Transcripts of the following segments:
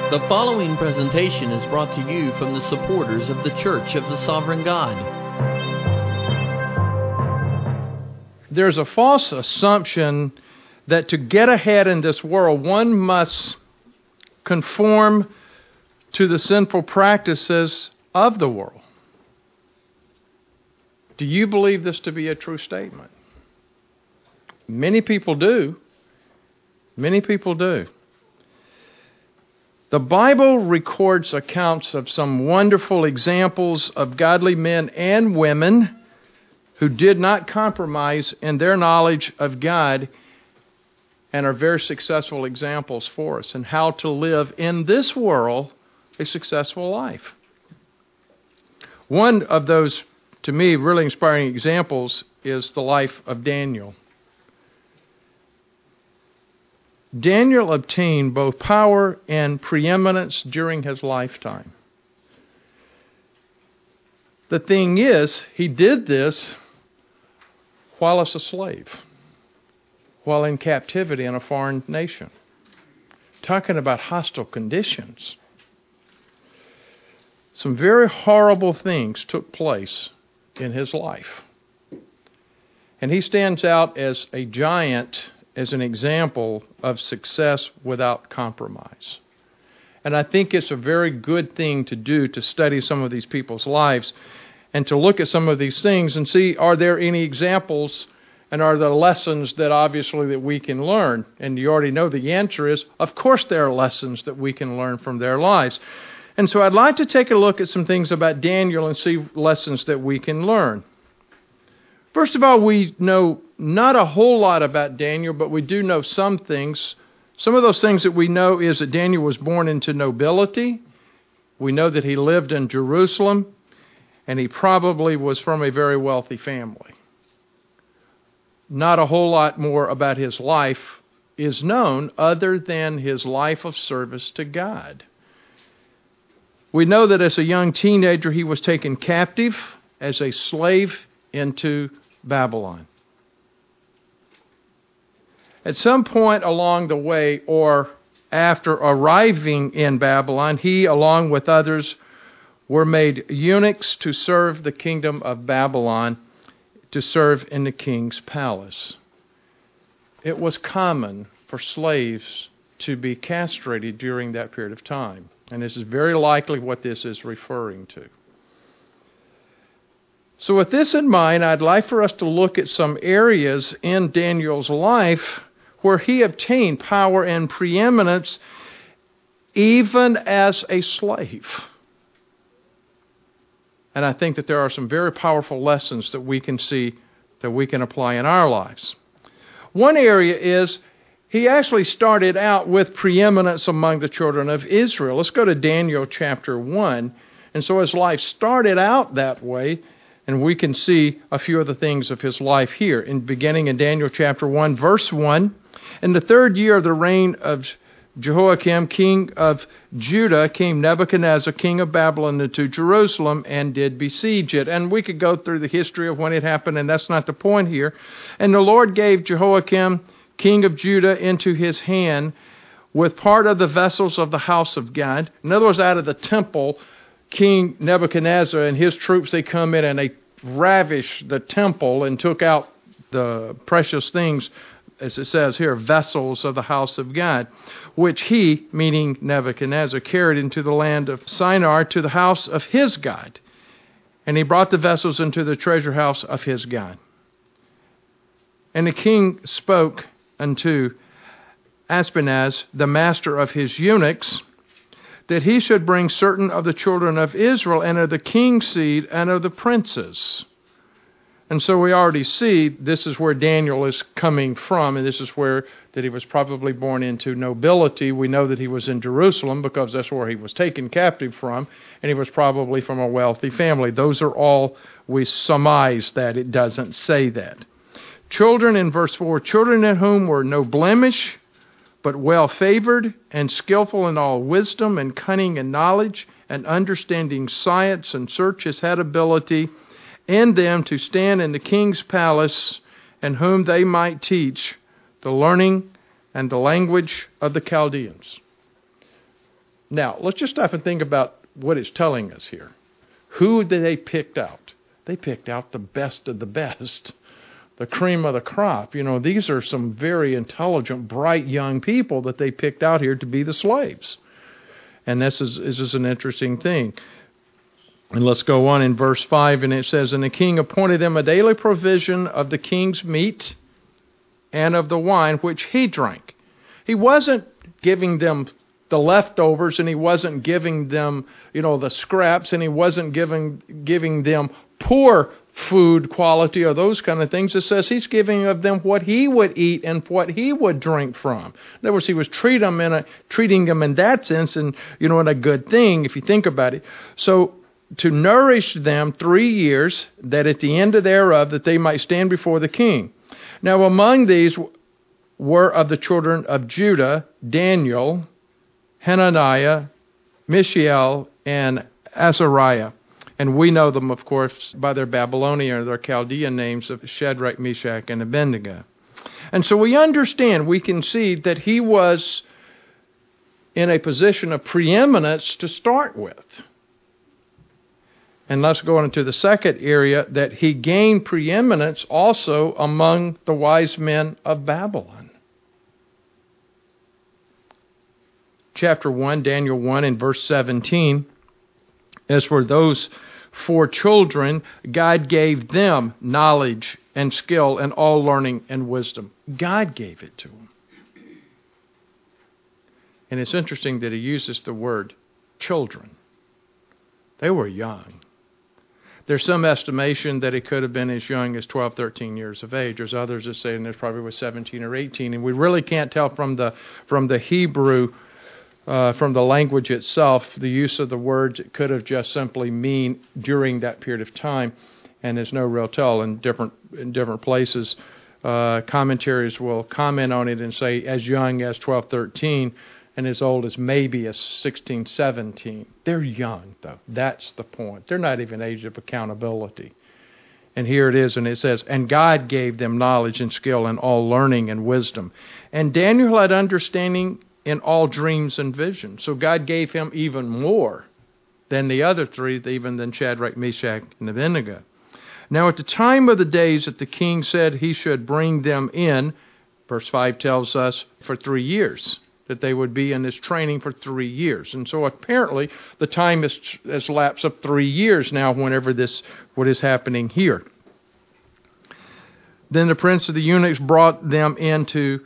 The following presentation is brought to you from the supporters of the Church of the Sovereign God. There's a false assumption that to get ahead in this world, one must conform to the sinful practices of the world. Do you believe this to be a true statement? Many people do. Many people do. The Bible records accounts of some wonderful examples of godly men and women who did not compromise in their knowledge of God and are very successful examples for us in how to live in this world a successful life. One of those, to me, really inspiring examples is the life of Daniel. Daniel obtained both power and preeminence during his lifetime. The thing is, he did this while as a slave, while in captivity in a foreign nation. Talking about hostile conditions. Some very horrible things took place in his life. And he stands out as a giant, as an example of success without compromise. And I think it's a very good thing to do to study some of these people's lives and to look at some of these things and see, are there any examples and are there lessons that obviously that we can learn? And you already know the answer is, of course there are lessons that we can learn from their lives. And so I'd like to take a look at some things about Daniel and see lessons that we can learn. First of all, we know not a whole lot about Daniel, but we do know some things. Some of those things that we know is that Daniel was born into nobility. We know that he lived in Jerusalem, and he probably was from a very wealthy family. Not a whole lot more about his life is known other than his life of service to God. We know that as a young teenager, he was taken captive as a slave into Babylon. At some point along the way, or after arriving in Babylon, he, along with others, were made eunuchs to serve the kingdom of Babylon, to serve in the king's palace. It was common for slaves to be castrated during that period of time. And this is very likely what this is referring to. So with this in mind, I'd like for us to look at some areas in Daniel's life where he obtained power and preeminence even as a slave. And I think that there are some very powerful lessons that we can see that we can apply in our lives. One area is he actually started out with preeminence among the children of Israel. Let's go to Daniel chapter 1. And so his life started out that way, and we can see a few of the things of his life here. Beginning in Daniel chapter 1, verse 1, in the 3rd year of the reign of Jehoiakim, king of Judah, came Nebuchadnezzar, king of Babylon, into Jerusalem and did besiege it. And we could go through the history of when it happened, and that's not the point here. And the Lord gave Jehoiakim, king of Judah, into his hand with part of the vessels of the house of God. In other words, out of the temple, King Nebuchadnezzar and his troops, they come in and they ravish the temple and took out the precious things, as it says here, vessels of the house of God, which he, meaning Nebuchadnezzar, carried into the land of Shinar to the house of his God. And he brought the vessels into the treasure house of his God. And the king spoke unto Ashpenaz, the master of his eunuchs, that he should bring certain of the children of Israel and of the king's seed and of the princes. And so we already see this is where Daniel is coming from, and this is where that he was probably born into nobility. We know that he was in Jerusalem because that's where he was taken captive from, and he was probably from a wealthy family. Those are all we surmise that. It doesn't say that. Children in verse 4, children in whom were no blemish, but well-favored and skillful in all wisdom and cunning and knowledge and understanding science, and such as had ability in them to stand in the king's palace, and whom they might teach the learning and the language of the Chaldeans. Now, let's just stop and think about what it's telling us here. Who did they pick out? They picked out the best of the best, the cream of the crop. These are some very intelligent, bright young people that they picked out here to be the slaves. And this is an interesting thing. And let's go on in verse 5, and it says, "And the king appointed them a daily provision of the king's meat and of the wine which he drank." He wasn't giving them the leftovers, and he wasn't giving them, the scraps, and he wasn't giving them poor food quality or those kind of things. It says he's giving of them what he would eat and what he would drink from. In other words, he was treating them in that sense, and in a good thing if you think about it. So to nourish them 3 years, that at the end thereof that they might stand before the king. Now among these were of the children of Judah, Daniel, Hananiah, Mishael, and Azariah. And we know them, of course, by their Babylonian or their Chaldean names of Shadrach, Meshach, and Abednego. And so we can see that he was in a position of preeminence to start with. And let's go into the second area, that he gained preeminence also among the wise men of Babylon. Chapter 1, Daniel 1, and verse 17, as for those 4 children, God gave them knowledge and skill and all learning and wisdom. God gave it to them. And it's interesting that he uses the word children. They were young. There's some estimation that it could have been as young as 12, 13 years of age. There's others that say it probably was 17 or 18. And we really can't tell from the Hebrew, from the language itself, the use of the words. It could have just simply mean during that period of time. And there's no real tell in different places. Commentaries will comment on it and say as young as 12, 13. And as old as maybe as 16, 17. They're young, though. That's the point. They're not even age of accountability. And here it is, and it says, "And God gave them knowledge and skill and all learning and wisdom. And Daniel had understanding in all dreams and visions." So God gave him even more than the other 3, even than Shadrach, Meshach, and Abednego. "Now at the time of the days that the king said he should bring them in," verse 5 tells us, "for 3 years." That they would be in this training for 3 years. And so apparently the time has lapsed of 3 years now whenever what is happening here. "Then the prince of the eunuchs brought them in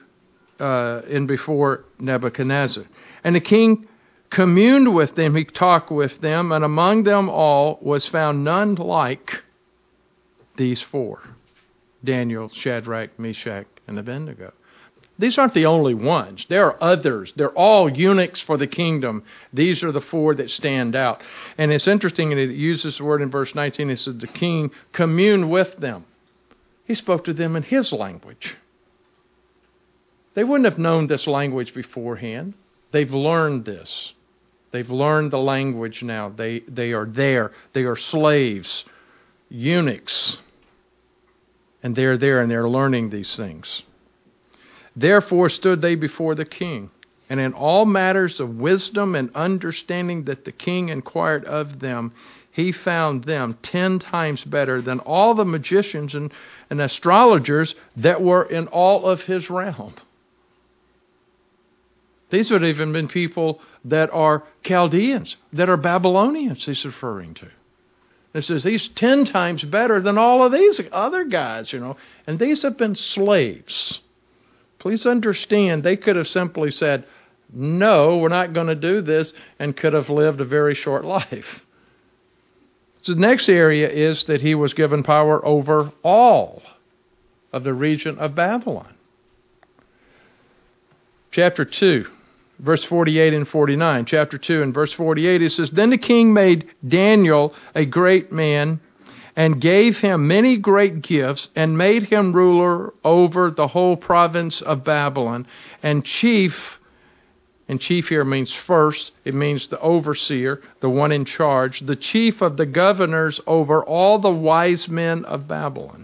before Nebuchadnezzar. And the king communed with them, he talked with them, and among them all was found none like these 4. Daniel, Shadrach, Meshach, and Abednego. These aren't the only ones. There are others. They're all eunuchs for the kingdom. These are the 4 that stand out. And it's interesting, and it uses the word in verse 19. It says the king communed with them. He spoke to them in his language. They wouldn't have known this language beforehand. They've learned this. They've learned the language now. They are there. They are slaves, eunuchs. And they're there, and they're learning these things. "Therefore stood they before the king, and in all matters of wisdom and understanding that the king inquired of them, he found them 10 times better than all the magicians and astrologers that were in all of his realm." These would have even been people that are Chaldeans, that are Babylonians he's referring to. It says he's 10 times better than all of these other guys, and these have been slaves. Please understand, they could have simply said, "No, we're not going to do this," and could have lived a very short life. So the next area is that he was given power over all of the region of Babylon. Chapter 2, verse 48 and 49. Chapter 2 and verse 48, it says, "Then the king made Daniel a great man, and gave him many great gifts, and made him ruler over the whole province of Babylon, and chief here means first, it means the overseer, the one in charge, the chief of the governors over all the wise men of Babylon."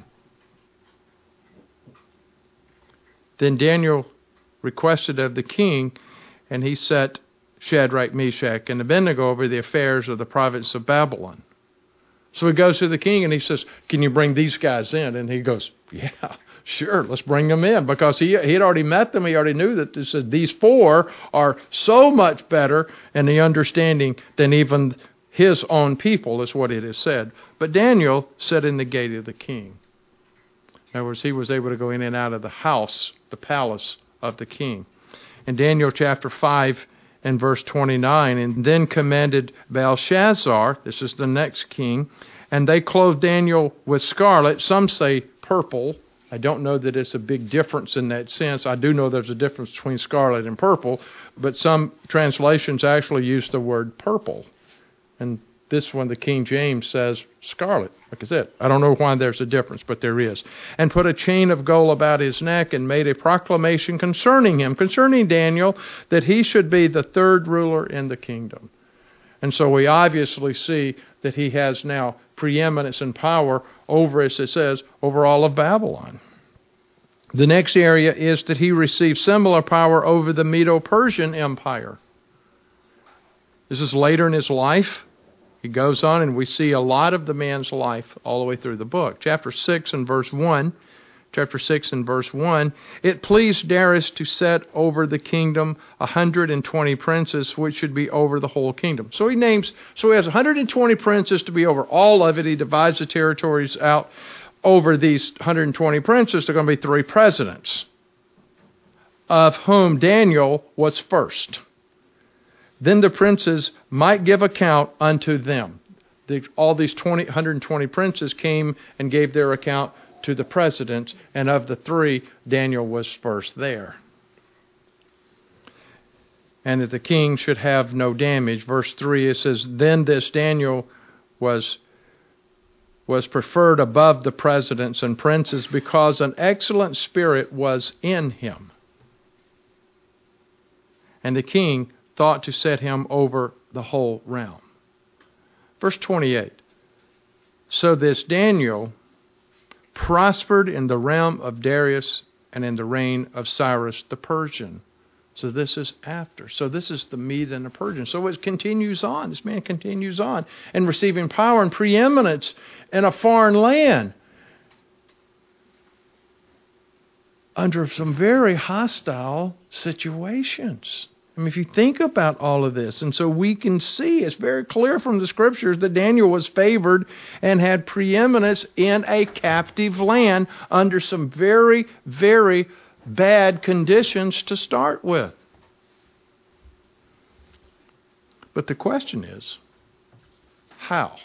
Then Daniel requested of the king, and he set Shadrach, Meshach, and Abednego over the affairs of the province of Babylon. So he goes to the king and he says, can you bring these guys in? And he goes, yeah, sure, let's bring them in. Because he had already met them. He already knew that these four are so much better in the understanding than even his own people, is what it is said. But Daniel sat in the gate of the king. In other words, he was able to go in and out of the house, the palace of the king. In Daniel chapter 5 and verse 29, and then commanded Belshazzar, this is the next king, and they clothed Daniel with scarlet. Some say purple. I don't know that it's a big difference in that sense. I do know there's a difference between scarlet and purple, but some translations actually use the word purple. And this one, the King James, says scarlet. Like I said, I don't know why there's a difference, but there is. And put a chain of gold about his neck and made a proclamation concerning him, concerning Daniel, that he should be the third ruler in the kingdom. And so we obviously see that he has now preeminence and power over, as it says, over all of Babylon. The next area is that he received similar power over the Medo-Persian Empire. This is later in his life. He goes on, and we see a lot of the man's life all the way through the book. Chapter 6 and verse 1. It pleased Darius to set over the kingdom 120 princes, which should be over the whole kingdom. So he has 120 princes to be over all of it. He divides the territories out over these 120 princes. There are going to be 3 presidents, of whom Daniel was first. Then the princes might give account unto them. All these 120 princes came and gave their account to the presidents, and of the 3, Daniel was first there. And that the king should have no damage. Verse 3, it says, then this Daniel was preferred above the presidents and princes because an excellent spirit was in him. And the king thought to set him over the whole realm. Verse 28. So this Daniel prospered in the realm of Darius and in the reign of Cyrus the Persian. So this is after. So this is the Mede and the Persian. So it continues on. This man continues on and receiving power and preeminence in a foreign land under some very hostile situations. I mean, if you think about all of this, and so we can see, it's very clear from the Scriptures that Daniel was favored and had preeminence in a captive land under some very, very bad conditions to start with. But the question is, how?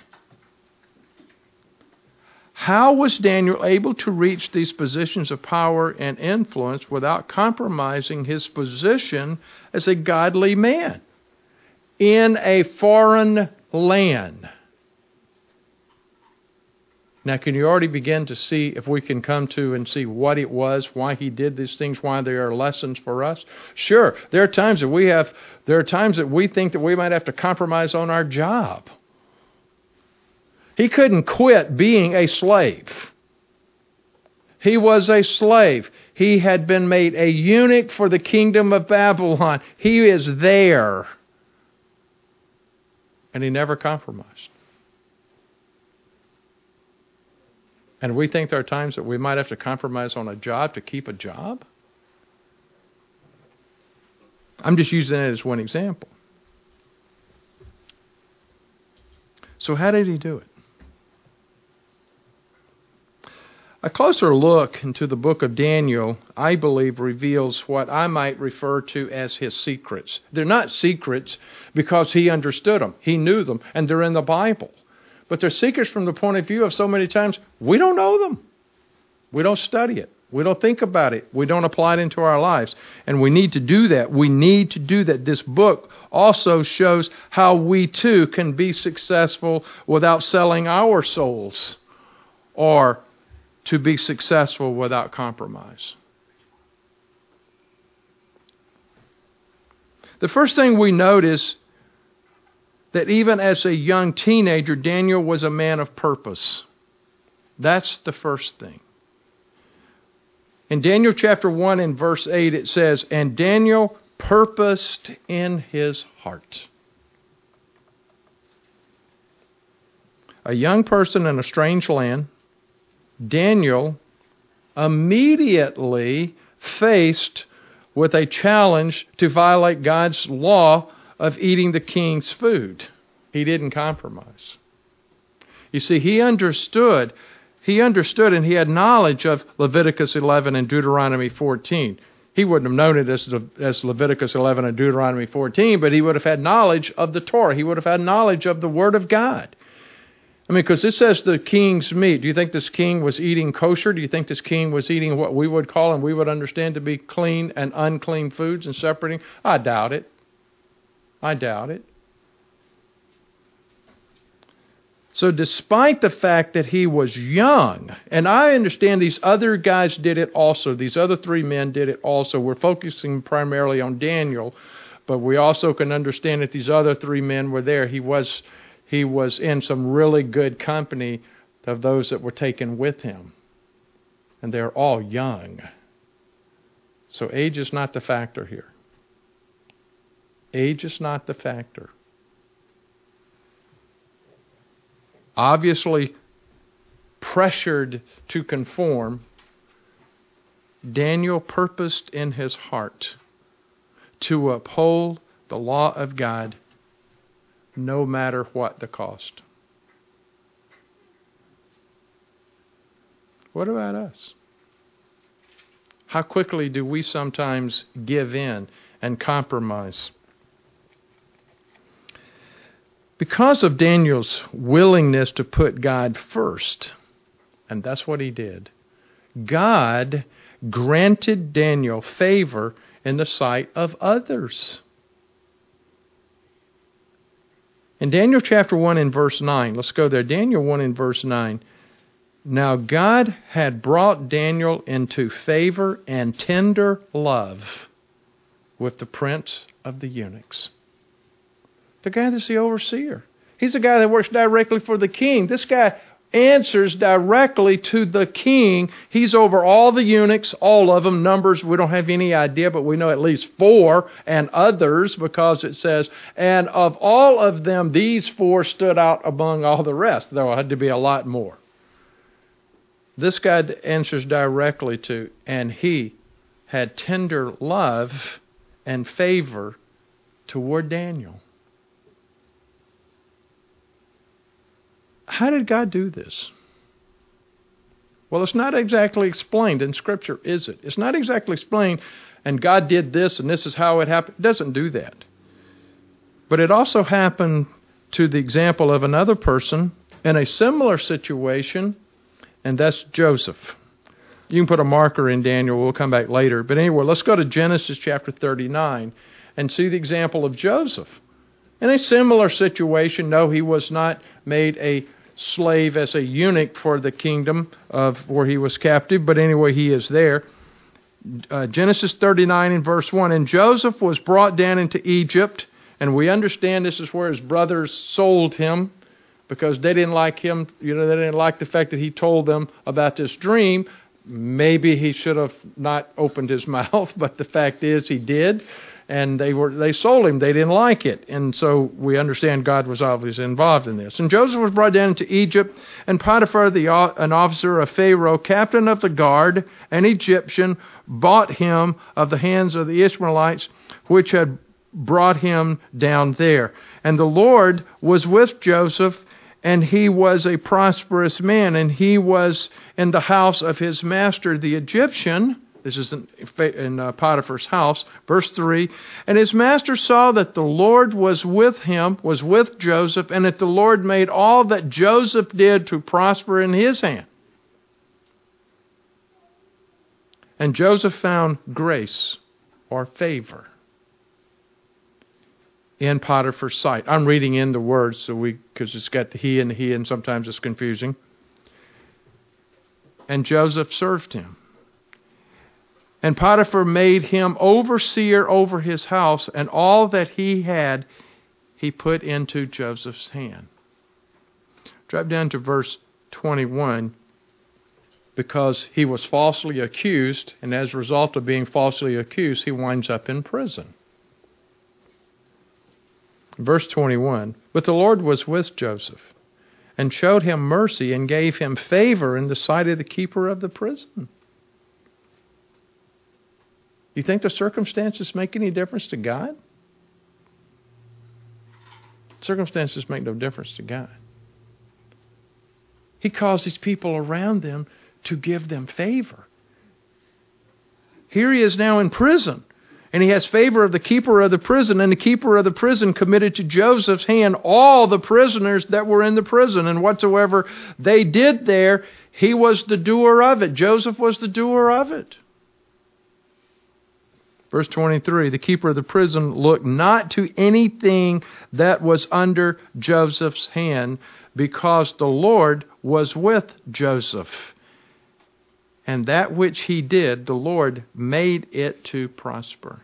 How was Daniel able to reach these positions of power and influence without compromising his position as a godly man in a foreign land? Now, can you already begin to see, if we can come to and see what it was, why he did these things, why there are lessons for us? Sure, there are times that we think that we might have to compromise on our job. He couldn't quit being a slave. He was a slave. He had been made a eunuch for the kingdom of Babylon. He is there. And he never compromised. And we think there are times that we might have to compromise on a job to keep a job. I'm just using it as one example. So how did he do it? A closer look into the book of Daniel, I believe, reveals what I might refer to as his secrets. They're not secrets because he understood them. He knew them, and they're in the Bible. But they're secrets from the point of view of so many times we don't know them. We don't study it. We don't think about it. We don't apply it into our lives. And we need to do that. We need to do that. This book also shows how we too can be successful without selling our souls, or to be successful without compromise. The first thing we note is that even as a young teenager, Daniel was a man of purpose. That's the first thing. In Daniel chapter 1 and verse 8 it says, and Daniel purposed in his heart. A young person in a strange land, Daniel immediately faced with a challenge to violate God's law of eating the king's food. He didn't compromise. You see, he understood and he had knowledge of Leviticus 11 and Deuteronomy 14. He wouldn't have known it as Leviticus 11 and Deuteronomy 14, but he would have had knowledge of the Torah. He would have had knowledge of the Word of God. I mean, because it says the king's meat. Do you think this king was eating kosher? Do you think this king was eating what we would call and we would understand to be clean and unclean foods and separating? I doubt it. I doubt it. So despite the fact that he was young, and I understand these other guys did it also, these other three men did it also. We're focusing primarily on Daniel, but we also can understand that these other three men were there. He was in some really good company of those that were taken with him. And they're all young. So age is not the factor here. Age is not the factor. Obviously pressured to conform, Daniel purposed in his heart to uphold the law of God no matter what the cost. What about us? How quickly do we sometimes give in and compromise? Because of Daniel's willingness to put God first, and that's what he did, God granted Daniel favor in the sight of others. In Daniel chapter 1 and verse 9, let's go there. Daniel 1 and verse 9. Now God had brought Daniel into favor and tender love with the prince of the eunuchs. The guy that's the overseer. He's the guy that works directly for the king. This guy answers directly to the king. He's over all the eunuchs, all of them. Numbers, we don't have any idea, but we know at least 4 and others because it says, and of all of them, these 4 stood out among all the rest. There had to be a lot more. This guy answers directly to, and he had tender love and favor toward Daniel. How did God do this? Well, it's not exactly explained in Scripture, is it? It's not exactly explained, and God did this, and this is how it happened. It doesn't do that. But it also happened to the example of another person in a similar situation, and that's Joseph. You can put a marker in Daniel. We'll come back later. But anyway, let's go to Genesis chapter 39 and see the example of Joseph. In a similar situation, no, he was not made a slave as a eunuch for the kingdom of where he was captive, but anyway, he is there. Genesis 39 and verse 1, and Joseph was brought down into Egypt, and we understand this is where his brothers sold him because they didn't like him, they didn't like the fact that he told them about this dream. Maybe he should have not opened his mouth, but the fact is he did. And they sold him. They didn't like it. And so we understand God was obviously involved in this. And Joseph was brought down into Egypt, and Potiphar, an officer of Pharaoh, captain of the guard, an Egyptian, bought him of the hands of the Ishmaelites, which had brought him down there. And the Lord was with Joseph, and he was a prosperous man, and he was in the house of his master, the Egyptian. This is in Potiphar's house. Verse 3, and his master saw that the Lord was with him, was with Joseph, and that the Lord made all that Joseph did to prosper in his hand. And Joseph found grace or favor in Potiphar's sight. I'm reading in the words because it's got the he, and sometimes it's confusing. And Joseph served him. And Potiphar made him overseer over his house, and all that he had, he put into Joseph's hand. Drop down to verse 21. Because he was falsely accused, and as a result of being falsely accused, he winds up in prison. Verse 21, but the Lord was with Joseph and showed him mercy and gave him favor in the sight of the keeper of the prison. You think the circumstances make any difference to God? Circumstances make no difference to God. He caused these people around them to give them favor. Here he is now in prison, and he has favor of the keeper of the prison, and the keeper of the prison committed to Joseph's hand all the prisoners that were in the prison, and whatsoever they did there, he was the doer of it. Joseph was the doer of it. Verse 23, the keeper of the prison looked not to anything that was under Joseph's hand, because the Lord was with Joseph. And that which he did, the Lord made it to prosper.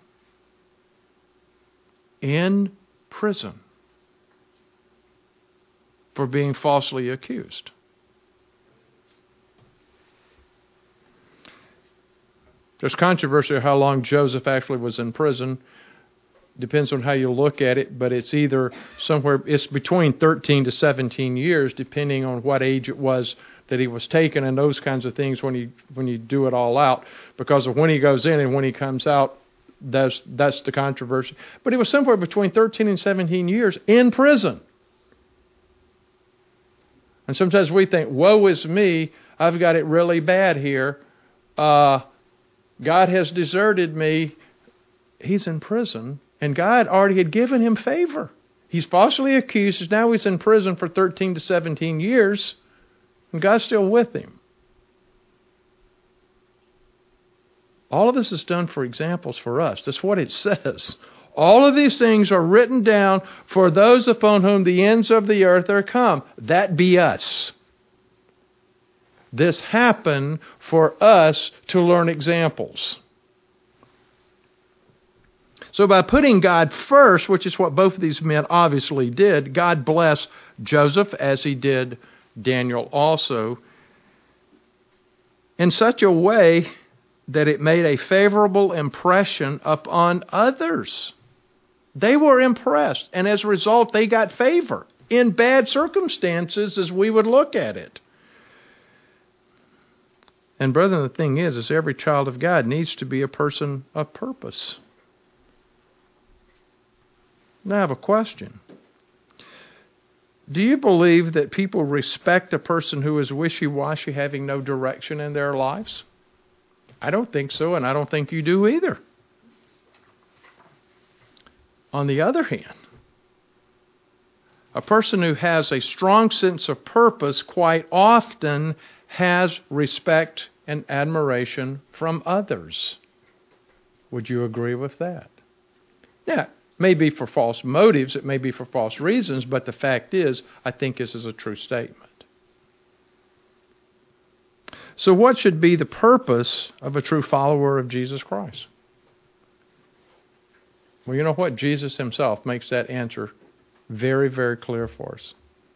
In prison for being falsely accused. There's controversy on how long Joseph actually was in prison. Depends on how you look at it, but it's it's between 13 to 17 years, depending on what age it was that he was taken and those kinds of things when you do it all out. Because of when he goes in and when he comes out, that's the controversy. But he was somewhere between 13 and 17 years in prison. And sometimes we think, woe is me, I've got it really bad here. God has deserted me. He's in prison, and God already had given him favor. He's falsely accused. Now he's in prison for 13 to 17 years, and God's still with him. All of this is done for examples for us. That's what it says. All of these things are written down for those upon whom the ends of the earth are come. That be us. This happened for us to learn examples. So by putting God first, which is what both of these men obviously did, God blessed Joseph as he did Daniel also, in such a way that it made a favorable impression upon others. They were impressed, and as a result, they got favor in bad circumstances as we would look at it. And brethren, the thing is every child of God needs to be a person of purpose. Now I have a question. Do you believe that people respect a person who is wishy-washy, having no direction in their lives? I don't think so, and I don't think you do either. On the other hand, a person who has a strong sense of purpose quite often has respect and admiration from others. Would you agree with that? Now, it may be for false motives, it may be for false reasons, but the fact is, I think this is a true statement. So what should be the purpose of a true follower of Jesus Christ? Well, you know what? Jesus himself makes that answer very, very clear for us.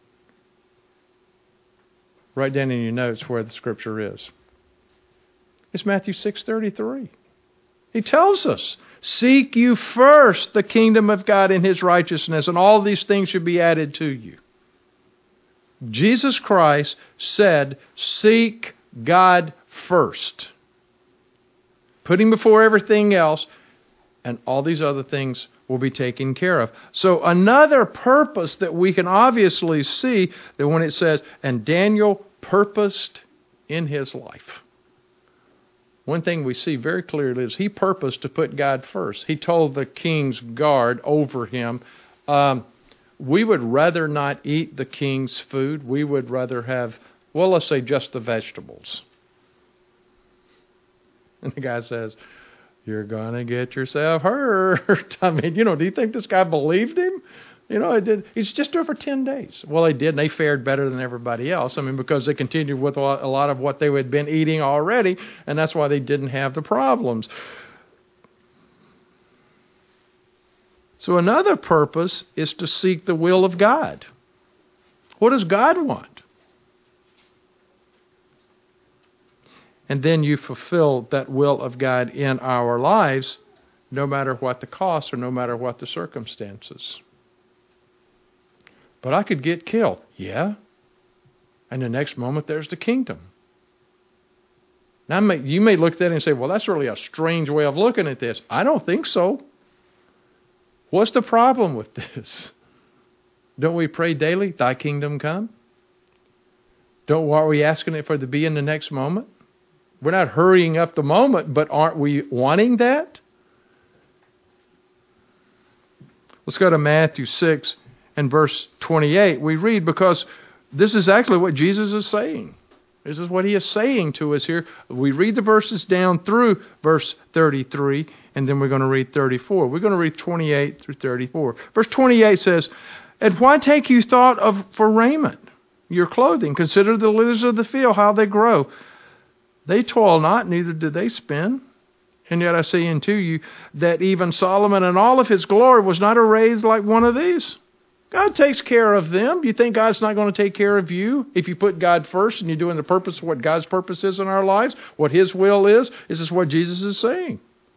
Write down in your notes where the scripture is. It's Matthew 6:33. He tells us, seek you first the kingdom of God and his righteousness, and all these things should be added to you. Jesus Christ said, seek God first. Put him before everything else, and all these other things will be taken care of. So another purpose that we can obviously see, that when it says, and Daniel purposed in his life. One thing we see very clearly is he purposed to put God first. He told the king's guard over him, we would rather not eat the king's food. We would rather have, well, let's say just the vegetables. And the guy says, you're going to get yourself hurt. I mean, do you think this guy believed him? He's just there for 10 days. Well, they did, and they fared better than everybody else. I mean, because they continued with a lot of what they had been eating already, and that's why they didn't have the problems. So another purpose is to seek the will of God. What does God want? And then you fulfill that will of God in our lives, no matter what the cost or no matter what the circumstances. But I could get killed. Yeah. And the next moment, there's the kingdom. Now, you may look at that and say, well, that's really a strange way of looking at this. I don't think so. What's the problem with this? Don't we pray daily, thy kingdom come? Are we asking it for to be in the next moment? We're not hurrying up the moment, but aren't we wanting that? Let's go to Matthew 6 and verse 28. We read, because this is actually what Jesus is saying. This is what he is saying to us here. We read the verses down through verse 33, and then we're going to read 34. We're going to read 28 through 34. Verse 28 says, and why take you thought for raiment, your clothing? Consider the lilies of the field, how they grow. They toil not, neither do they spin. And yet I say unto you that even Solomon in all of his glory was not arrayed like one of these. God takes care of them. You think God's not going to take care of you if you put God first and you're doing the purpose of what God's purpose is in our lives, what his will is? This is what Jesus is saying.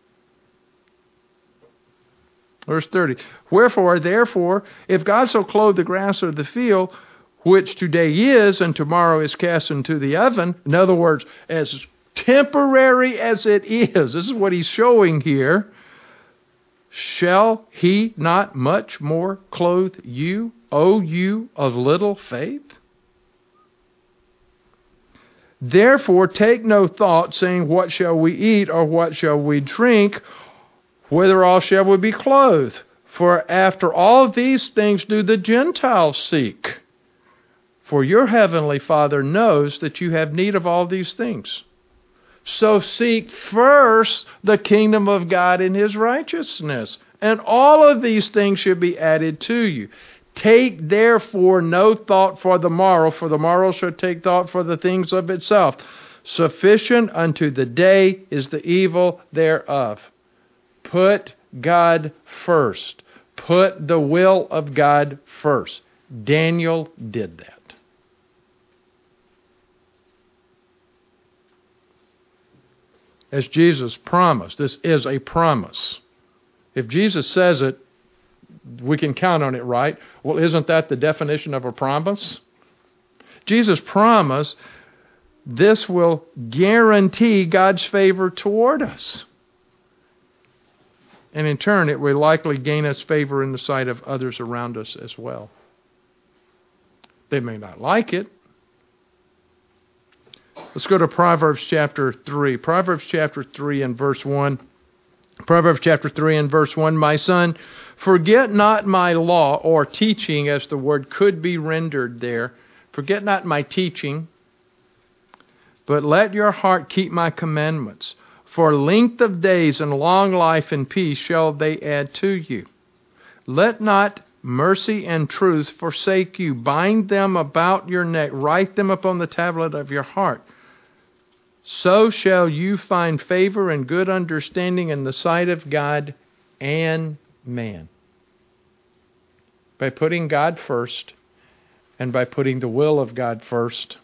Verse 30. Wherefore, therefore, if God so clothe the grass of the field, which today is and tomorrow is cast into the oven, in other words, as temporary as it is, this is what he's showing here, shall he not much more clothe you, O you of little faith? Therefore take no thought, saying, what shall we eat, or what shall we drink, withal shall we be clothed? For after all these things do the Gentiles seek. For your heavenly Father knows that you have need of all these things. So seek first the kingdom of God and his righteousness, and all of these things should be added to you. Take therefore no thought for the morrow shall take thought for the things of itself. Sufficient unto the day is the evil thereof. Put God first. Put the will of God first. Daniel did that. As Jesus promised, this is a promise. If Jesus says it, we can count on it, right? Well, isn't that the definition of a promise? Jesus promised this will guarantee God's favor toward us. And in turn, it will likely gain us favor in the sight of others around us as well. They may not like it. Let's go to Proverbs chapter 3. Proverbs chapter 3 and verse 1. Proverbs chapter 3 and verse 1. My son, forget not my law, or teaching, as the word could be rendered there. Forget not my teaching, but let your heart keep my commandments. For length of days and long life and peace shall they add to you. Let not mercy and truth forsake you. Bind them about your neck. Write them upon the tablet of your heart. So shall you find favor and good understanding in the sight of God and man. By putting God first and by putting the will of God first,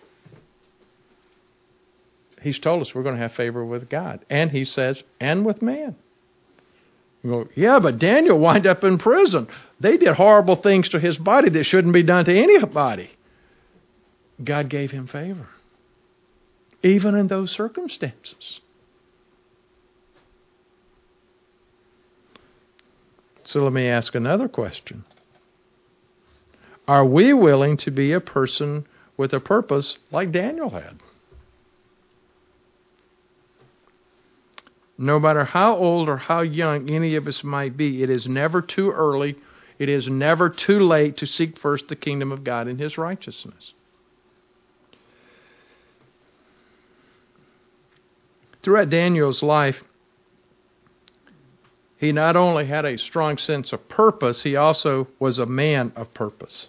he's told us we're going to have favor with God. And he says, and with man. You go, yeah, but Daniel wound up in prison. They did horrible things to his body that shouldn't be done to anybody. God gave him favor, even in those circumstances. So let me ask another question. Are we willing to be a person with a purpose like Daniel had? No matter how old or how young any of us might be, it is never too early, it is never too late to seek first the kingdom of God and his righteousness. Throughout Daniel's life, he not only had a strong sense of purpose, he also was a man of purpose.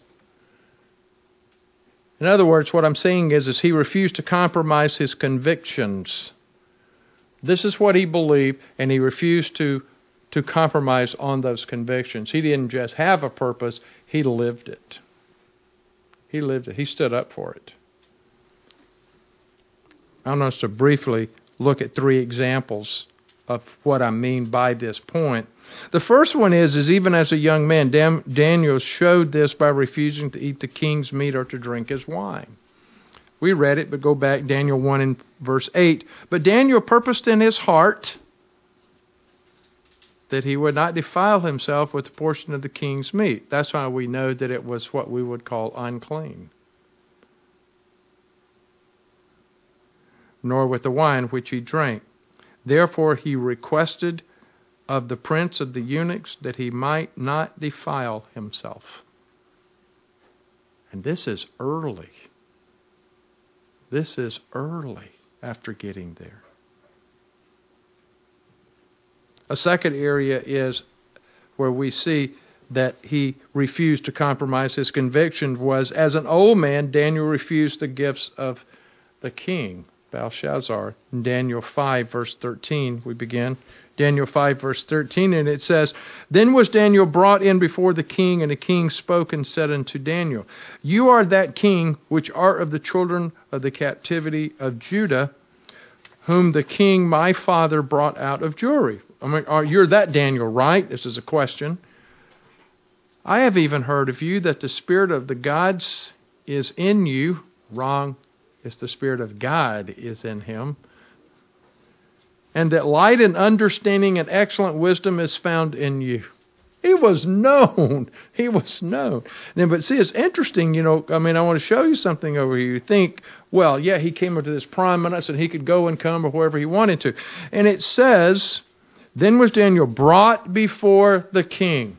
In other words, what I'm saying is he refused to compromise his convictions. This is what he believed, and he refused to compromise on those convictions. He didn't just have a purpose, he lived it. He lived it. He stood up for it. I want us to briefly look at 3 examples of what I mean by this point. The first one is even as a young man, Daniel showed this by refusing to eat the king's meat or to drink his wine. We read it, but go back, Daniel 1 and verse 8. But Daniel purposed in his heart that he would not defile himself with a portion of the king's meat. That's why we know that it was what we would call unclean. Nor with the wine which he drank. Therefore he requested of the prince of the eunuchs that he might not defile himself. And this is early. This is early after getting there. A second area is where we see that he refused to compromise. His conviction was, as an old man, Daniel refused the gifts of the king, Belshazzar. In Daniel 5, verse 13, we begin. Daniel 5, verse 13, and it says, Then was Daniel brought in before the king, and the king spoke and said unto Daniel, You are that king which art of the children of the captivity of Judah, whom the king my father brought out of Jewry. I mean, you're that Daniel, right? This is a question. I have even heard of you that the spirit of the gods is in you. Wrong. It's the spirit of God is in him. And that light and understanding and excellent wisdom is found in you. He was known. He was known. Now, but see, it's interesting, I want to show you something over here. You think, well, yeah, he came into this prominence and he could go and come or wherever he wanted to. And it says, Then was Daniel brought before the king.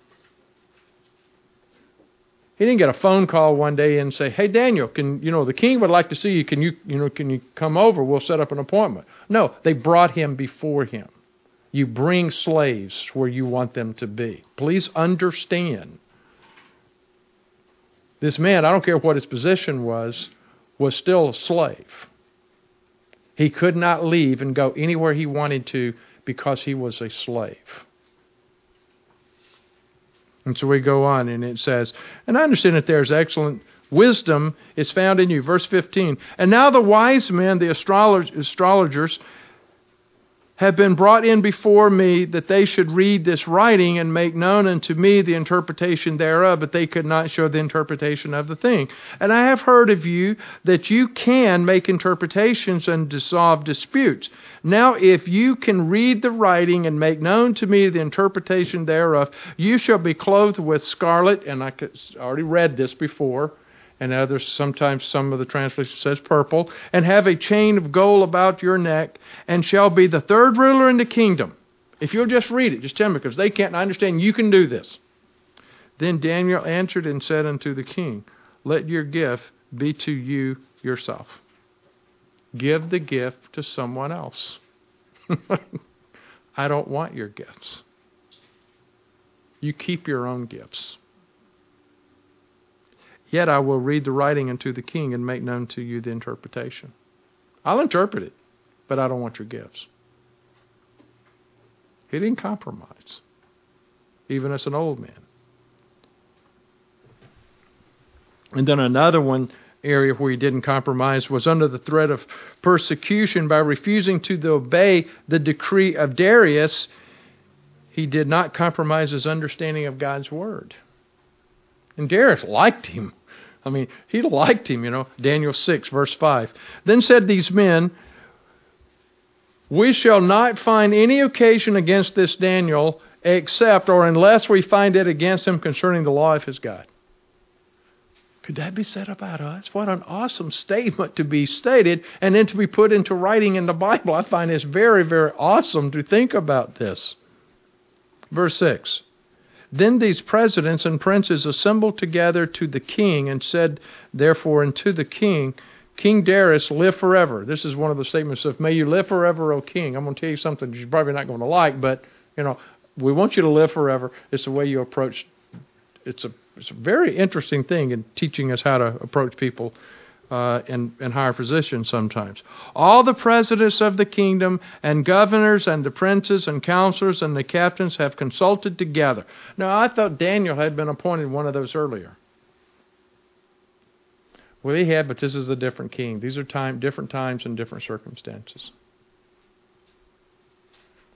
He didn't get a phone call one day and say, Hey, Daniel, the king would like to see you. Can you come over? We'll set up an appointment. No, they brought him before him. You bring slaves where you want them to be. Please understand. This man, I don't care what his position was still a slave. He could not leave and go anywhere he wanted to because he was a slave. And so we go on, and it says, And I understand that there's excellent wisdom is found in you. Verse 15. And now the wise men, the astrologers, have been brought in before me that they should read this writing and make known unto me the interpretation thereof, but they could not show the interpretation of the thing. And I have heard of you that you can make interpretations and dissolve disputes. Now if you can read the writing and make known to me the interpretation thereof, you shall be clothed with scarlet, and I already read this before, and others, sometimes some of the translation says purple, and have a chain of gold about your neck, and shall be the third ruler in the kingdom. If you'll just read it, just tell me, because they can't understand, you can do this. Then Daniel answered and said unto the king, Let your gift be to you yourself. Give the gift to someone else. I don't want your gifts. You keep your own gifts. Yet I will read the writing unto the king and make known to you the interpretation. I'll interpret it, but I don't want your gifts. He didn't compromise, even as an old man. And then another area where he didn't compromise was under the threat of persecution by refusing to obey the decree of Darius. He did not compromise his understanding of God's word. And Darius liked him. He liked him, Daniel 6, verse 5. Then said these men, We shall not find any occasion against this Daniel, except or unless we find it against him concerning the law of his God. Could that be said about us? What an awesome statement to be stated and then to be put into writing in the Bible. I find this very, very awesome to think about this. Verse 6. Then these presidents and princes assembled together to the king and said, therefore, unto the king, King Darius, live forever. This is one of the statements of, may you live forever, O king. I'm going to tell you something you're probably not going to like, but, we want you to live forever. It's the way you approach. It's a very interesting thing in teaching us how to approach people in higher positions sometimes. All the presidents of the kingdom and governors and the princes and counselors and the captains have consulted together. Now, I thought Daniel had been appointed one of those earlier. Well, he had, but this is a different king. These are different times and different circumstances.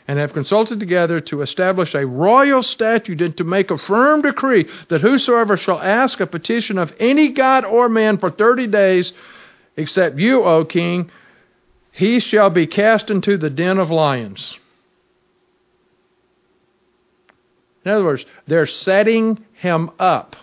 and have consulted together to establish a royal statute and to make a firm decree that whosoever shall ask a petition of any god or man for 30 days, except you, O king, he shall be cast into the den of lions. In other words, they're setting him up.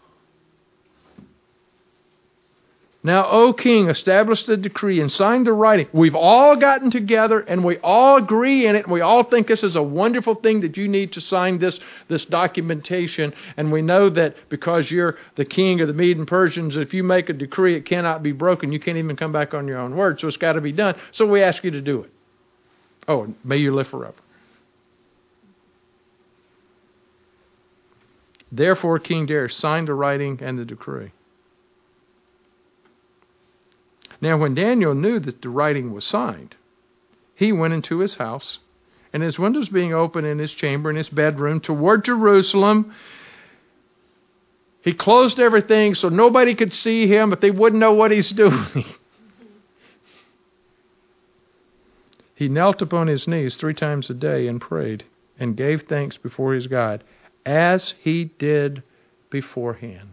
Now, O king, establish the decree and sign the writing. We've all gotten together and we all agree in it. And we all think this is a wonderful thing that you need to sign this documentation. And we know that because you're the king of the Mede and Persians, if you make a decree, it cannot be broken. You can't even come back on your own word. So it's got to be done. So we ask you to do it. Oh, may you live forever. Therefore, King Darius signed the writing and the decree. Now, when Daniel knew that the writing was signed, he went into his house, and his windows being open in his chamber, in his bedroom, toward Jerusalem, he closed everything so nobody could see him, but they wouldn't know what he's doing. He knelt upon his knees 3 times a day and prayed and gave thanks before his God, as he did beforehand.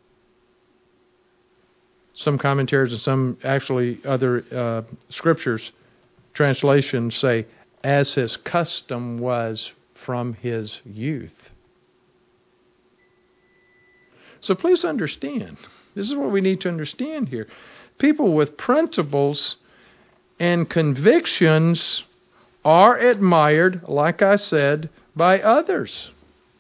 Some commentaries and some actually other scriptures, translations say, as his custom was from his youth. So please understand, this is what we need to understand here. People with principles and convictions are admired, like I said, by others.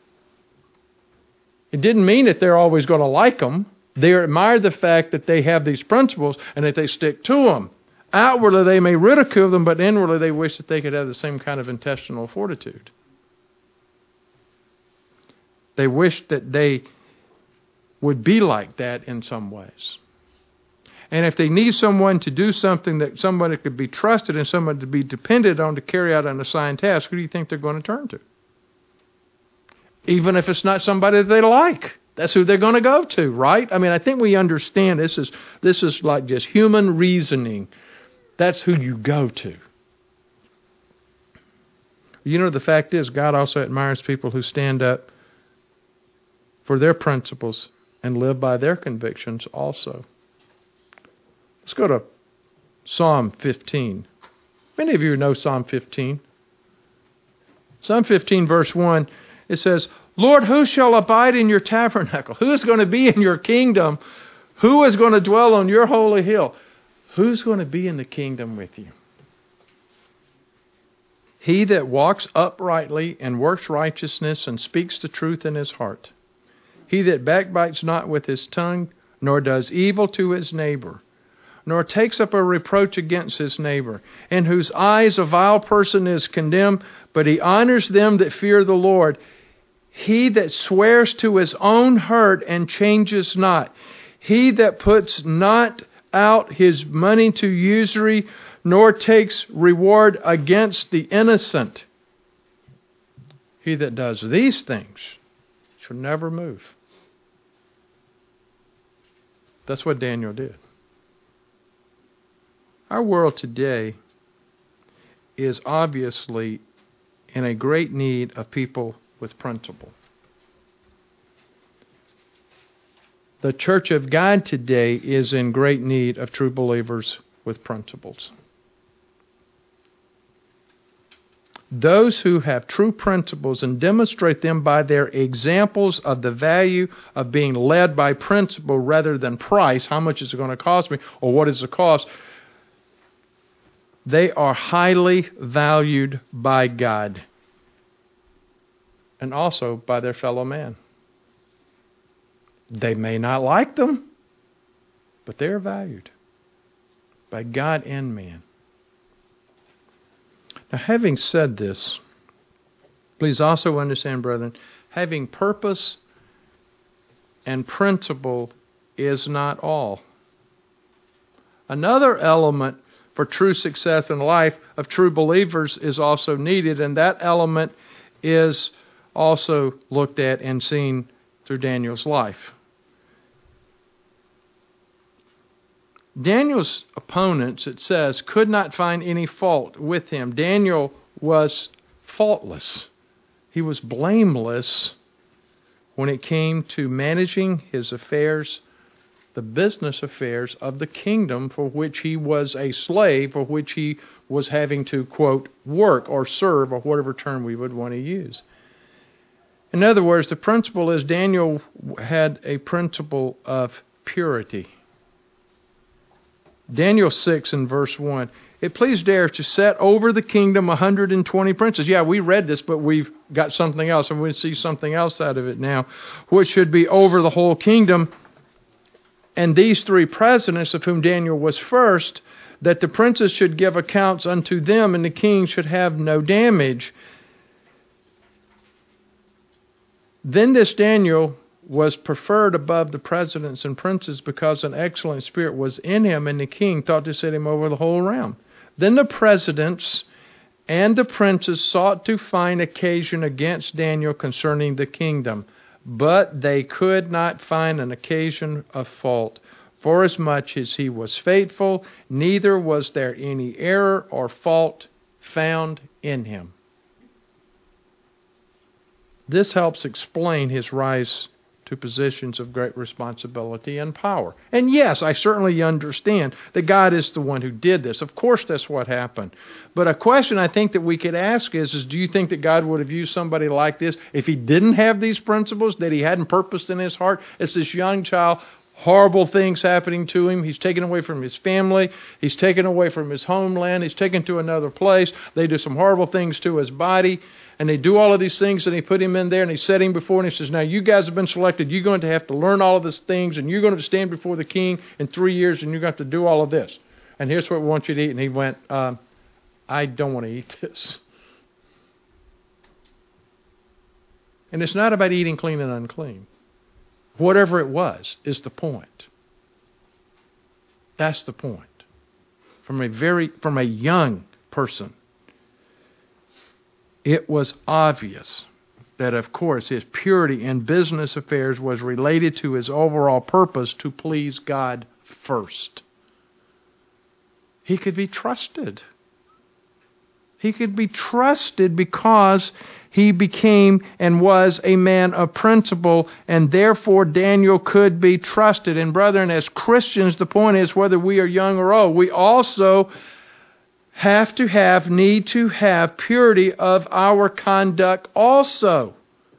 It didn't mean that they're always going to like them. They admire the fact that they have these principles and that they stick to them. Outwardly, they may ridicule them, but inwardly, they wish that they could have the same kind of intestinal fortitude. They wish that they would be like that in some ways. And if they need someone to do something that somebody could be trusted and someone to be depended on to carry out an assigned task, who do you think they're going to turn to? Even if it's not somebody that they like. That's who they're going to go to, right? I mean, I think we understand this is like just human reasoning. That's who you go to. You know, the fact is, God also admires people who stand up for their principles and live by their convictions also. Let's go to Psalm 15. Many of you know Psalm 15. Psalm 15, verse 1, it says, Lord, who shall abide in your tabernacle? Who is going to be in your kingdom? Who is going to dwell on your holy hill? Who's going to be in the kingdom with you? He that walks uprightly and works righteousness and speaks the truth in his heart. He that backbites not with his tongue, nor does evil to his neighbor, nor takes up a reproach against his neighbor, in whose eyes a vile person is condemned, but he honors them that fear the Lord. He that swears to his own hurt and changes not. He that puts not out his money to usury, nor takes reward against the innocent. He that does these things shall never move. That's what Daniel did. Our world today is obviously in a great need of people with principle. The Church of God today is in great need of true believers with principles. Those who have true principles and demonstrate them by their examples of the value of being led by principle rather than price, how much is it going to cost me, or what is the cost, they are highly valued by God and also by their fellow man. They may not like them, but they're valued by God and man. Now, having said this, please also understand, brethren, having purpose and principle is not all. Another element for true success in life of true believers is also needed, and that element is also looked at and seen through Daniel's life. Daniel's opponents, it says, could not find any fault with him. Daniel was faultless. He was blameless when it came to managing his affairs, the business affairs of the kingdom for which he was a slave, for which he was having to, quote, work or serve, or whatever term we would want to use. In other words, the principle is Daniel had a principle of purity. Daniel 6 and verse 1, it pleased Darius to set over the kingdom 120 princes. Yeah, we read this, but we've got something else, and we see something else out of it now, which should be over the whole kingdom. And these three presidents, of whom Daniel was first, that the princes should give accounts unto them, and the king should have no damage. Then this Daniel was preferred above the presidents and princes because an excellent spirit was in him, and the king thought to set him over the whole realm. Then the presidents and the princes sought to find occasion against Daniel concerning the kingdom, but they could not find an occasion of fault, forasmuch as he was faithful, neither was there any error or fault found in him. This helps explain his rise to positions of great responsibility and power. And yes, I certainly understand that God is the one who did this. Of course, that's what happened. But a question I think that we could ask is do you think that God would have used somebody like this if he didn't have these principles, that he hadn't purposed in his heart? It's this young child, horrible things happening to him. He's taken away from his family. He's taken away from his homeland. He's taken to another place. They do some horrible things to his body. And they do all of these things, and they put him in there, and they set him before, and he says, now you guys have been selected. You're going to have to learn all of these things, and you're going to stand before the king in 3 years, and you're going to have to do all of this. And here's what we want you to eat. And he went, I don't want to eat this. And it's not about eating clean and unclean. Whatever it was is the point. That's the point. From a young person, it was obvious that, of course, his purity in business affairs was related to his overall purpose to please God first. He could be trusted. He could be trusted because he became and was a man of principle, and therefore Daniel could be trusted. And brethren, as Christians, the point is whether we are young or old, we also need to have purity of our conduct also.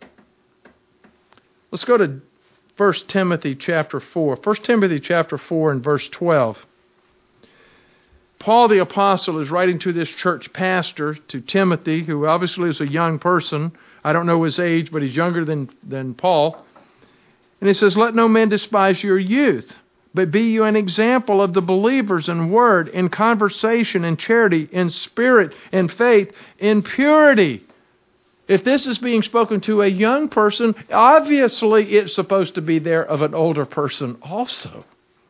Let's go to 1 Timothy chapter 4. 1 Timothy chapter 4 and verse 12. Paul the Apostle is writing to this church pastor, to Timothy, who obviously is a young person. I don't know his age, but he's younger than Paul. And he says, let no man despise your youth, but be you an example of the believers in word, in conversation, in charity, in spirit, in faith, in purity. If this is being spoken to a young person, obviously it's supposed to be there of an older person also.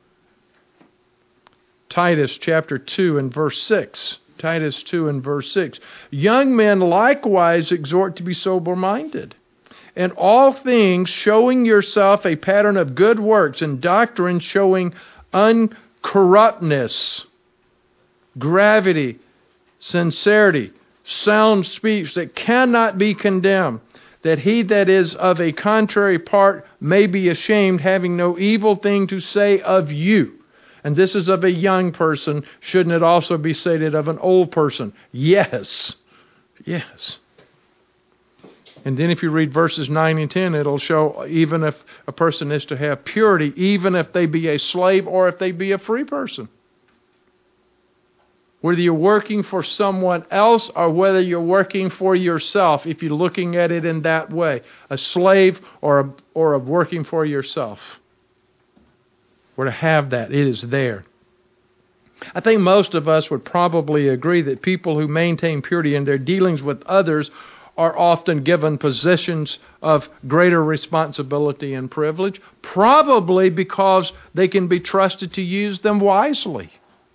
Titus chapter 2 and verse 6. Titus 2 and verse 6. Young men likewise exhort to be sober-minded. In all things, showing yourself a pattern of good works, and doctrine showing uncorruptness, gravity, sincerity, sound speech that cannot be condemned, that he that is of a contrary part may be ashamed, having no evil thing to say of you. And this is of a young person. Shouldn't it also be stated of an old person? Yes. Yes. And then if you read verses 9 and 10, it'll show even if a person is to have purity, even if they be a slave or if they be a free person. Whether you're working for someone else or whether you're working for yourself, if you're looking at it in that way, a slave or working for yourself. We're to have that. It is there. I think most of us would probably agree that people who maintain purity in their dealings with others are often given positions of greater responsibility and privilege, probably because they can be trusted to use them wisely.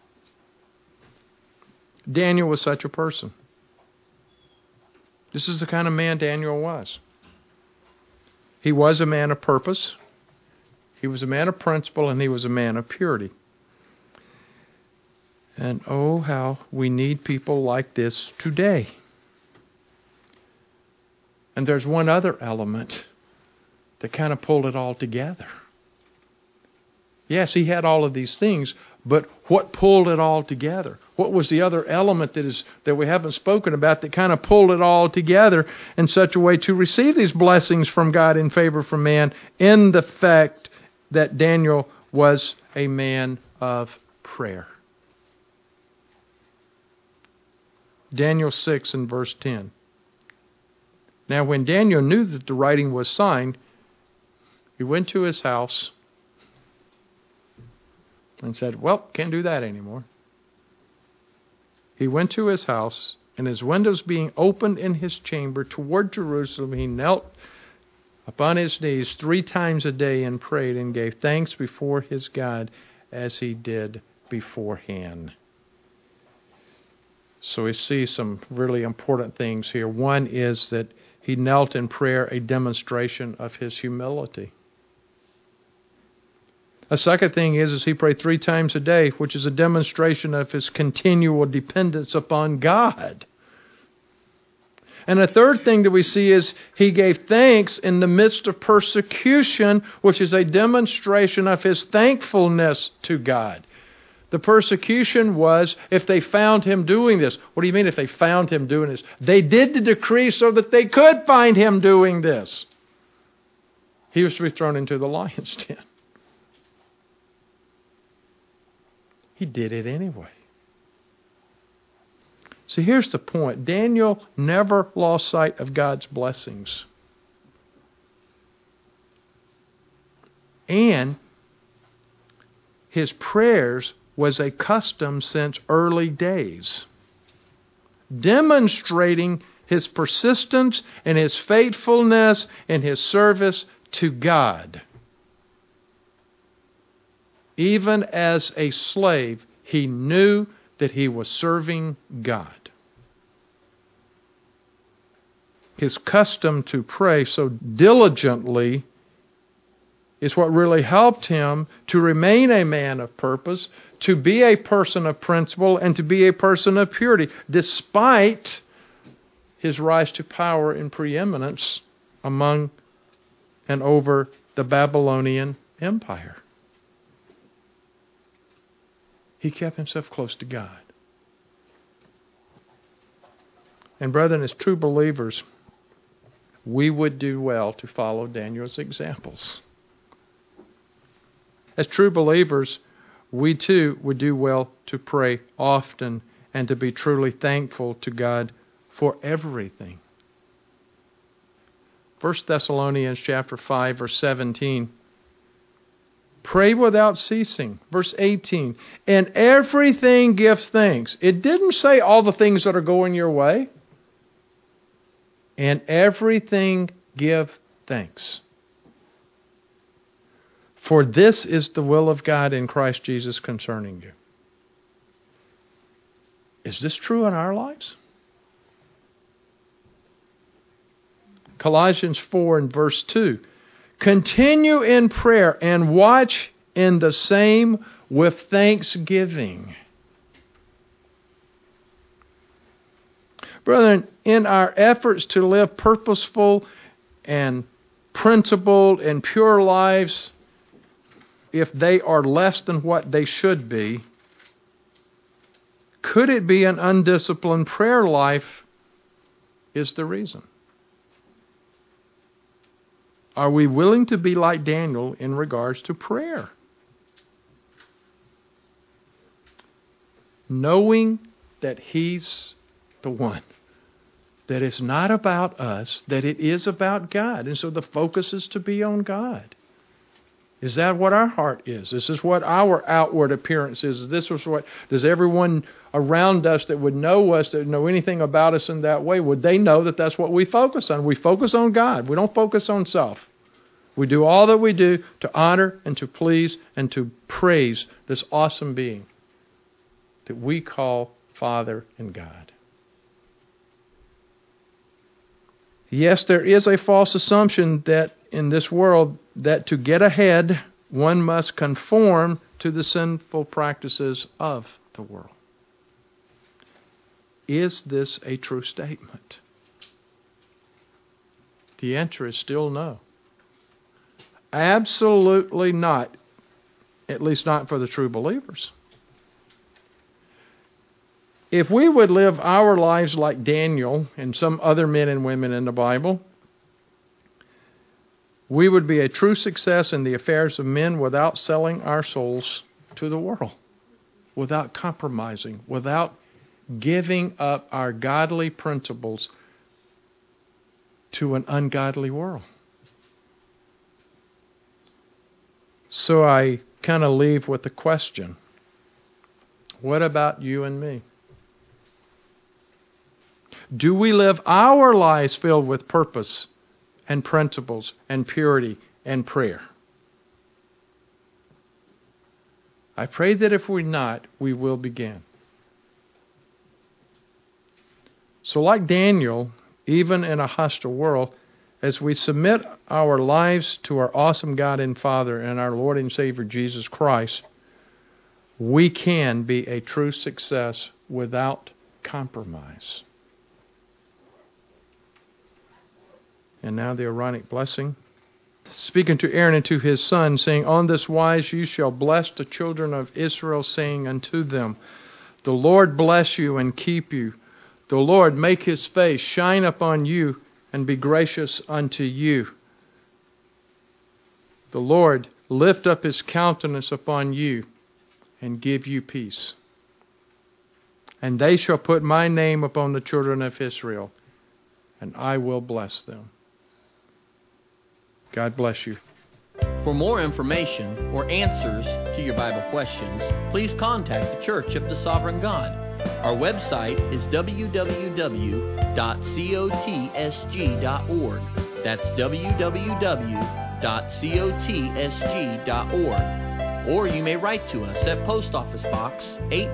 Daniel was such a person. This is the kind of man Daniel was. He was a man of purpose. He was a man of principle, and he was a man of purity. And oh, how we need people like this today. And there's one other element that kind of pulled it all together. Yes, he had all of these things, but what pulled it all together? What was the other element that we haven't spoken about that kind of pulled it all together in such a way to receive these blessings from God in favor from man, in the fact that Daniel was a man of prayer? Daniel 6 and verse 10. Now when Daniel knew that the writing was signed, he went to his house and said, well, can't do that anymore. He went to his house, and his windows being opened in his chamber toward Jerusalem, he knelt upon his knees 3 times a day and prayed and gave thanks before his God as he did beforehand. So we see some really important things here. One is that he knelt in prayer, a demonstration of his humility. A second thing is he prayed 3 times a day, which is a demonstration of his continual dependence upon God. And a third thing that we see is he gave thanks in the midst of persecution, which is a demonstration of his thankfulness to God. The persecution was if they found him doing this. What do you mean if they found him doing this? They did the decree so that they could find him doing this. He was to be thrown into the lion's den. He did it anyway. See, here's the point. Daniel never lost sight of God's blessings. And his prayers was a custom since early days, demonstrating his persistence and his faithfulness and his service to God. Even as a slave, he knew that he was serving God. His custom to pray so diligently is what really helped him to remain a man of purpose, to be a person of principle, and to be a person of purity, despite his rise to power and preeminence among and over the Babylonian Empire. He kept himself close to God. And brethren, as true believers, we would do well to follow Daniel's examples. As true believers, we too would do well to pray often and to be truly thankful to God for everything. 1 Thessalonians chapter 5, verse 17. Pray without ceasing. Verse 18. In everything give thanks. It didn't say all the things that are going your way. In everything give thanks. For this is the will of God in Christ Jesus concerning you. Is this true in our lives? Colossians 4 and verse 2. Continue in prayer and watch in the same with thanksgiving. Brethren, in our efforts to live purposeful and principled and pure lives, if they are less than what they should be, could it be an undisciplined prayer life is the reason? Are we willing to be like Daniel in regards to prayer? Knowing that He's the one. That it's not about us, that it is about God. And so the focus is to be on God. Is that what our heart is? This is what our outward appearance is. This is what, does everyone around us that would know us, that would know anything about us in that way, would they know that that's what we focus on? We focus on God. We don't focus on self. We do all that we do to honor and to please and to praise this awesome being that we call Father and God. Yes, there is a false assumption that in this world that to get ahead, one must conform to the sinful practices of the world. Is this a true statement? The answer is still no. Absolutely not. At least not for the true believers. If we would live our lives like Daniel and some other men and women in the Bible, we would be a true success in the affairs of men without selling our souls to the world, without compromising, without giving up our godly principles to an ungodly world. So I kind of leave with the question, what about you and me? Do we live our lives filled with purpose and principles and purity and prayer? I pray that if we're not, we will begin. So like Daniel, even in a hostile world, as we submit our lives to our awesome God and Father and our Lord and Savior Jesus Christ, we can be a true success without compromise. And now the Aaronic blessing. Speaking to Aaron and to his son, saying, On this wise you shall bless the children of Israel, saying unto them, The Lord bless you and keep you. The Lord make his face shine upon you and be gracious unto you. The Lord lift up his countenance upon you and give you peace. And they shall put my name upon the children of Israel, and I will bless them. God bless you. For more information or answers to your Bible questions, please contact the Church of the Sovereign God. Our website is www.cotsg.org. That's www.cotsg.org. Or you may write to us at Post Office Box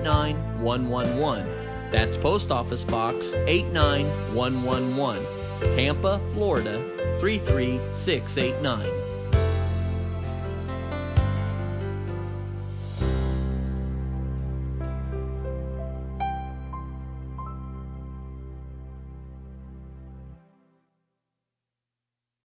89111. That's Post Office Box 89111, Tampa, Florida 33689.